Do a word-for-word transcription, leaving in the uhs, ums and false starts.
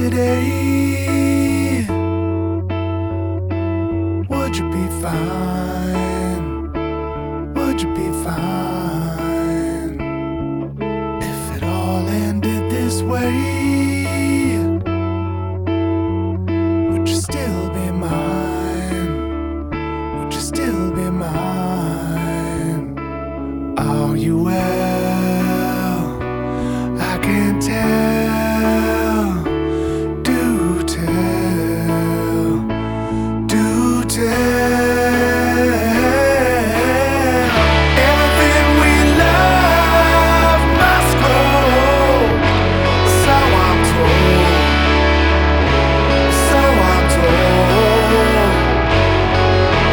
today, would you be fine? Would you be fine if it all ended this way?